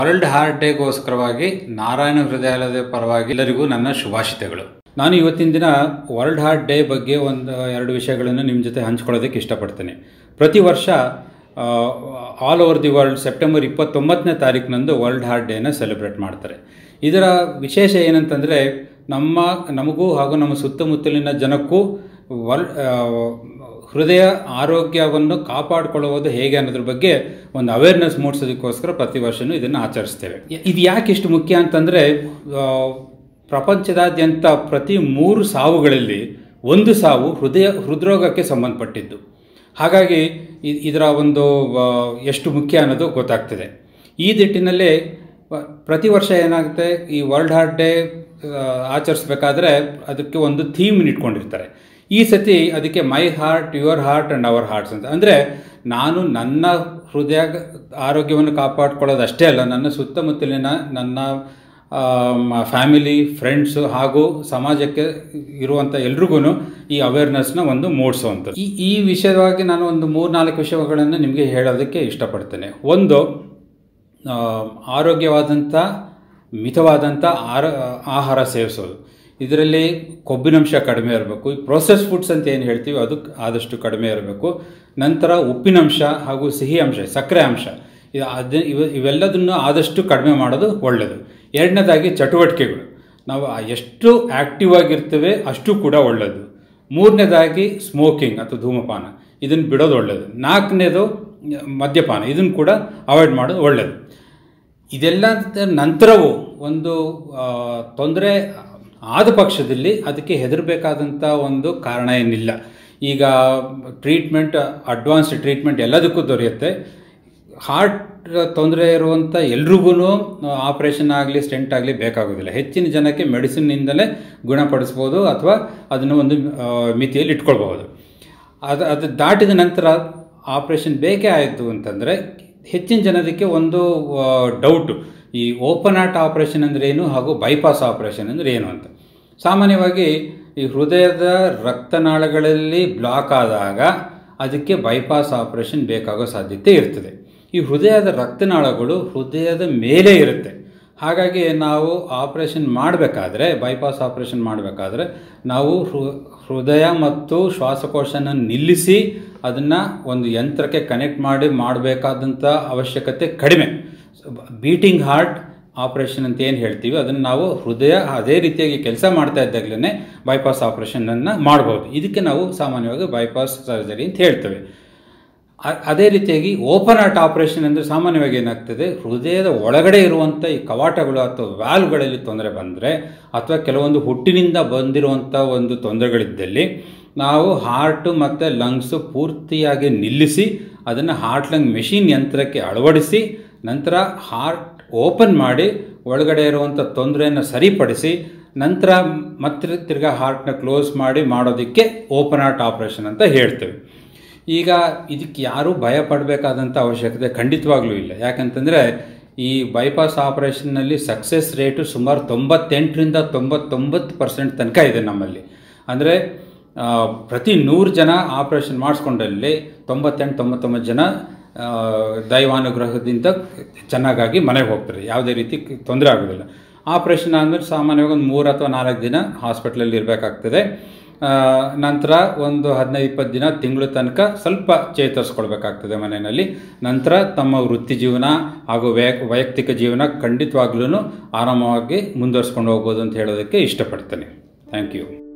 World heart ಡೇಗೋಸ್ಕರವಾಗಿ ನಾರಾಯಣ ಹೃದಯಾಲಯದ ಪರವಾಗಿ ಎಲ್ಲರಿಗೂ ನನ್ನ ಶುಭಾಶಯಗಳು. ನಾನು ಇವತ್ತಿನ ದಿನ ವರ್ಲ್ಡ್ ಹಾರ್ಟ್ ಡೇ ಬಗ್ಗೆ ಎರಡು ವಿಷಯಗಳನ್ನು ನಿಮ್ಮ ಜೊತೆ ಹಂಚ್ಕೊಳ್ಳೋದಕ್ಕೆ ಇಷ್ಟಪಡ್ತೇನೆ. ಪ್ರತಿ ವರ್ಷ all over the world September 29ನೇ ತಾರೀಕಿನಂದು ವರ್ಲ್ಡ್ ಹಾರ್ಟ್ ಡೇನ ಸೆಲೆಬ್ರೇಟ್ ಮಾಡ್ತಾರೆ. ಇದರ ವಿಶೇಷ ಏನಂತಂದರೆ ನಮಗೂ ಹಾಗೂ ನಮ್ಮ ಸುತ್ತಮುತ್ತಲಿನ ಜನಕ್ಕೂ ಹೃದಯ ಆರೋಗ್ಯವನ್ನು ಕಾಪಾಡಿಕೊಳ್ಳುವುದು ಹೇಗೆ ಅನ್ನೋದ್ರ ಬಗ್ಗೆ ಒಂದು ಅವೇರ್ನೆಸ್ ಮೂಡಿಸೋದಕ್ಕೋಸ್ಕರ ಪ್ರತಿ ವರ್ಷವೂ ಇದನ್ನು ಆಚರಿಸ್ತೇವೆ. ಇದು ಯಾಕೆ ಇಷ್ಟು ಮುಖ್ಯ ಅಂತಂದರೆ, ಪ್ರಪಂಚದಾದ್ಯಂತ ಪ್ರತಿ 3 ಸಾವುಗಳಲ್ಲಿ 1 ಸಾವು ಹೃದ್ರೋಗಕ್ಕೆ ಸಂಬಂಧಪಟ್ಟಿದ್ದು. ಹಾಗಾಗಿ ಇದರ ಎಷ್ಟು ಮುಖ್ಯ ಅನ್ನೋದು ಗೊತ್ತಾಗ್ತದೆ. ಈ ನಿಟ್ಟಿನಲ್ಲಿ ಪ್ರತಿ ವರ್ಷ ಏನಾಗುತ್ತೆ, ಈ ವರ್ಲ್ಡ್ ಹಾರ್ಟ್ ಡೇ ಆಚರಿಸ್ಬೇಕಾದ್ರೆ ಅದಕ್ಕೆ ಒಂದು ಥೀಮ್ ಇಟ್ಕೊಂಡಿರ್ತಾರೆ. ಈ ಸತಿ ಅದಕ್ಕೆ my heart your heart and our hearts ಅಂತ. ಅಂದರೆ ನಾನು ನನ್ನ ಹೃದಯ ಆರೋಗ್ಯವನ್ನು ಕಾಪಾಡಿಕೊಳ್ಳೋದಷ್ಟೇ ಅಲ್ಲ, ನನ್ನ ಸುತ್ತಮುತ್ತಲಿನ ನನ್ನ ಫ್ಯಾಮಿಲಿ, ಫ್ರೆಂಡ್ಸು ಹಾಗೂ ಸಮಾಜಕ್ಕೆ ಇರುವಂಥ ಎಲ್ರಿಗೂ ಈ ಅವೇರ್ನೆಸ್ನ ಮೂಡಿಸುವಂಥದ್ದು. ಈ ವಿಷಯವಾಗಿ ನಾನು 3-4 ವಿಷಯಗಳನ್ನು ನಿಮಗೆ ಹೇಳೋದಕ್ಕೆ ಇಷ್ಟಪಡ್ತೇನೆ. ಒಂದು, ಆರೋಗ್ಯವಾದಂಥ ಮಿತವಾದಂಥ ಆಹಾರ ಸೇವಿಸೋದು. ಇದರಲ್ಲಿ ಕೊಬ್ಬಿನಂಶ ಕಡಿಮೆ ಇರಬೇಕು. ಈ ಪ್ರೊಸೆಸ್ ಫುಡ್ಸ್ ಅಂತ ಏನು ಹೇಳ್ತೀವಿ ಅದು ಆದಷ್ಟು ಕಡಿಮೆ ಇರಬೇಕು. ನಂತರ ಉಪ್ಪಿನಂಶ ಹಾಗೂ ಸಿಹಿ ಅಂಶ, ಸಕ್ಕರೆ ಅಂಶ ಇವೆಲ್ಲದನ್ನು ಆದಷ್ಟು ಕಡಿಮೆ ಮಾಡೋದು ಒಳ್ಳೆಯದು. ಎರಡನೇದಾಗಿ ಚಟುವಟಿಕೆಗಳು, ನಾವು ಎಷ್ಟು ಆ್ಯಕ್ಟಿವ್ ಆಗಿರ್ತೇವೆ ಅಷ್ಟು ಕೂಡ ಒಳ್ಳೆಯದು. ಮೂರನೇದಾಗಿ ಸ್ಮೋಕಿಂಗ್ ಅಥವಾ ಧೂಮಪಾನ, ಇದನ್ನು ಬಿಡೋದು ಒಳ್ಳೆಯದು. 4ನೇದು ಮದ್ಯಪಾನ, ಇದನ್ನು ಕೂಡ ಅವಾಯ್ಡ್ ಮಾಡೋದು ಒಳ್ಳೆಯದು. ಇದೆಲ್ಲ ನಂತರವೂ ತೊಂದರೆ ಆದ ಪಕ್ಷದಲ್ಲಿ ಅದಕ್ಕೆ ಹೆದರಬೇಕಾದಂಥ ಕಾರಣ ಏನಿಲ್ಲ. ಈಗ ಟ್ರೀಟ್ಮೆಂಟ್, ಅಡ್ವಾನ್ಸ್ಡ್ ಟ್ರೀಟ್ಮೆಂಟ್ ಎಲ್ಲದಕ್ಕೂ ದೊರೆಯುತ್ತೆ. ಹಾರ್ಟ್ ತೊಂದರೆ ಇರುವಂಥ ಎಲ್ರಿಗೂ ಆಪ್ರೇಷನ್ ಆಗಲಿ ಸ್ಟೆಂಟ್ ಆಗಲಿ ಬೇಕಾಗೋದಿಲ್ಲ. ಹೆಚ್ಚಿನ ಜನಕ್ಕೆ ಮೆಡಿಸಿನ್ನಿಂದಲೇ ಗುಣಪಡಿಸ್ಬೋದು ಅಥವಾ ಅದನ್ನು ಮಿತಿಯಲ್ಲಿ ಇಟ್ಕೊಳ್ಬಹುದು. ಅದು ದಾಟಿದ ನಂತರ ಆಪ್ರೇಷನ್ ಬೇಕೇ ಆಯಿತು ಅಂತಂದರೆ ಹೆಚ್ಚಿನ ಜನರಿಗೆ ಡೌಟು, ಈ ಓಪನ್ ಹಾರ್ಟ್ ಆಪ್ರೇಷನ್ ಅಂದರೆ ಏನು ಹಾಗೂ ಬೈಪಾಸ್ ಆಪ್ರೇಷನ್ ಅಂದರೆ ಏನು ಅಂತ. ಸಾಮಾನ್ಯವಾಗಿ ಈ ಹೃದಯದ ರಕ್ತನಾಳಗಳಲ್ಲಿ ಬ್ಲಾಕ್ ಆದಾಗ ಅದಕ್ಕೆ ಬೈಪಾಸ್ ಆಪ್ರೇಷನ್ ಬೇಕಾಗೋ ಸಾಧ್ಯತೆ ಇರ್ತದೆ. ಈ ಹೃದಯದ ರಕ್ತನಾಳಗಳು ಹೃದಯದ ಮೇಲೆ ಇರುತ್ತೆ. ಹಾಗಾಗಿ ನಾವು ಆಪ್ರೇಷನ್ ಮಾಡಬೇಕಾದ್ರೆ, ಬೈಪಾಸ್ ಆಪ್ರೇಷನ್ ಮಾಡಬೇಕಾದ್ರೆ ನಾವು ಹೃದಯ ಮತ್ತು ಶ್ವಾಸಕೋಶನ ನಿಲ್ಲಿಸಿ ಅದನ್ನು ಒಂದು ಯಂತ್ರಕ್ಕೆ ಕನೆಕ್ಟ್ ಮಾಡಬೇಕಾದಂಥ ಅವಶ್ಯಕತೆ ಕಡಿಮೆ. ಬೀಟಿಂಗ್ ಹಾರ್ಟ್ ಆಪ್ರೇಷನ್ ಅಂತ ಏನು ಹೇಳ್ತೀವಿ ಅದನ್ನು ನಾವು ಹೃದಯ ಅದೇ ರೀತಿಯಾಗಿ ಕೆಲಸ ಮಾಡ್ತಾ ಇದ್ದಾಗಲೇ ಬೈಪಾಸ್ ಆಪ್ರೇಷನನ್ನು ಮಾಡ್ಬೋದು. ಇದಕ್ಕೆ ನಾವು ಸಾಮಾನ್ಯವಾಗಿ ಬೈಪಾಸ್ ಸರ್ಜರಿ ಅಂತ ಹೇಳ್ತೇವೆ. ಅದೇ ರೀತಿಯಾಗಿ ಓಪನ್ ಹಾರ್ಟ್ ಆಪ್ರೇಷನ್ ಅಂದರೆ ಸಾಮಾನ್ಯವಾಗಿ ಏನಾಗ್ತದೆ, ಹೃದಯದ ಒಳಗಡೆ ಇರುವಂಥ ಈ ಕವಾಟಗಳು ಅಥವಾ ವ್ಯಾಲ್ವ್ಗಳಲ್ಲಿ ತೊಂದರೆ ಬಂದರೆ ಅಥವಾ ಕೆಲವೊಂದು ಹುಟ್ಟಿನಿಂದ ಬಂದಿರುವಂಥ ತೊಂದರೆಗಳಿದ್ದಲ್ಲಿ ನಾವು ಹಾರ್ಟು ಮತ್ತು ಲಂಗ್ಸು ಪೂರ್ತಿಯಾಗಿ ನಿಲ್ಲಿಸಿ ಅದನ್ನು ಹಾರ್ಟ್ ಲಂಗ್ ಮೆಷಿನ್ ಯಂತ್ರಕ್ಕೆ ಅಳವಡಿಸಿ ನಂತರ ಹಾರ್ಟ್ ಓಪನ್ ಮಾಡಿ ಒಳಗಡೆ ಇರುವಂಥ ತೊಂದರೆಯನ್ನು ಸರಿಪಡಿಸಿ ನಂತರ ಮತ್ತೆ ತಿರ್ಗಾ ಹಾರ್ಟ್ನ ಕ್ಲೋಸ್ ಮಾಡೋದಕ್ಕೆ ಓಪನ್ ಹಾರ್ಟ್ ಆಪ್ರೇಷನ್ ಅಂತ ಹೇಳ್ತೇವೆ. ಈಗ ಇದಕ್ಕೆ ಯಾರೂ ಭಯ ಪಡಬೇಕಾದಂಥ ಅವಶ್ಯಕತೆ ಖಂಡಿತವಾಗ್ಲೂ ಇಲ್ಲ. ಯಾಕಂತಂದರೆ ಈ ಬೈಪಾಸ್ ಆಪ್ರೇಷನ್ನಲ್ಲಿ ಸಕ್ಸಸ್ ರೇಟು ಸುಮಾರು 98ರಿಂದ 99% ತನಕ ಇದೆ ನಮ್ಮಲ್ಲಿ. ಅಂದರೆ ಪ್ರತಿ 100 ಜನ ಆಪ್ರೇಷನ್ ಮಾಡಿಸ್ಕೊಂಡಲ್ಲಿ 98-99 ಜನ ದೈವಾನುಗ್ರಹದಿಂದ ಚೆನ್ನಾಗಾಗಿ ಮನೆಗೆ ಹೋಗ್ತಾರೆ, ಯಾವುದೇ ರೀತಿ ತೊಂದರೆ ಆಗೋದಿಲ್ಲ. ಆಪ್ರೇಷನ್ ಆದಮೇಲೆ ಸಾಮಾನ್ಯವಾಗಿ 3 ಅಥವಾ 4 ದಿನ ಹಾಸ್ಪಿಟ್ಲಲ್ಲಿ ಇರಬೇಕಾಗ್ತದೆ. ನಂತರ 15-20 ದಿನ, ತಿಂಗಳು ತನಕ ಸ್ವಲ್ಪ ಚೇತರಿಸ್ಕೊಳ್ಬೇಕಾಗ್ತದೆ ಮನೆಯಲ್ಲಿ. ನಂತರ ತಮ್ಮ ವೃತ್ತಿ ಜೀವನ ಹಾಗೂ ವೈಯಕ್ತಿಕ ಜೀವನ ಖಂಡಿತವಾಗ್ಲೂ ಆರಾಮವಾಗಿ ಮುಂದುವರಿಸ್ಕೊಂಡು ಹೋಗ್ಬೋದು ಅಂತ ಹೇಳೋದಕ್ಕೆ ಇಷ್ಟಪಡ್ತೇನೆ. Thank you.